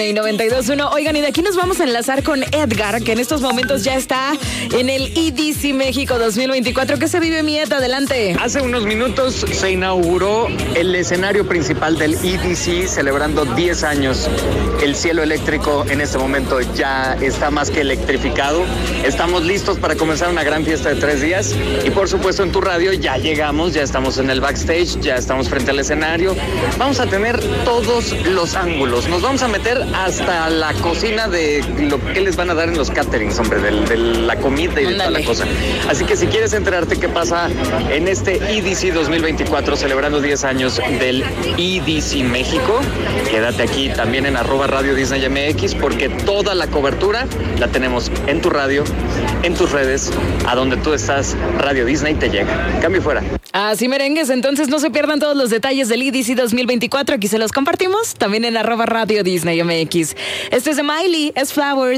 92.1. Oigan, y de aquí nos vamos a enlazar con Edgar, que en estos momentos ya está en el EDC México 2024. ¿Qué se vive, mi Ed? Adelante. Hace unos minutos se inauguró el escenario principal del EDC, celebrando 10 años. El cielo eléctrico en este momento ya está más que electrificado. Estamos listos para comenzar una gran fiesta de 3 días. Y por supuesto en tu radio ya llegamos, ya estamos en el backstage, ya estamos frente al escenario. Vamos a tener todos los ángulos. Nos vamos a meter hasta la cocina de lo que les van a dar en los caterings, hombre, de la comida y de toda la cosa. Así que si quieres enterarte qué pasa en este EDC 2024, celebrando 10 años del EDC México, quédate aquí también en @Radio Disney MX, porque toda la cobertura la tenemos en tu radio, en tus redes, a donde tú estás, Radio Disney te llega. Cambio fuera. Así merengues, entonces no se pierdan todos los detalles del EDC 2024. Aquí se los compartimos también en @Radio Disney MX. Este es de Miley, es Flowers.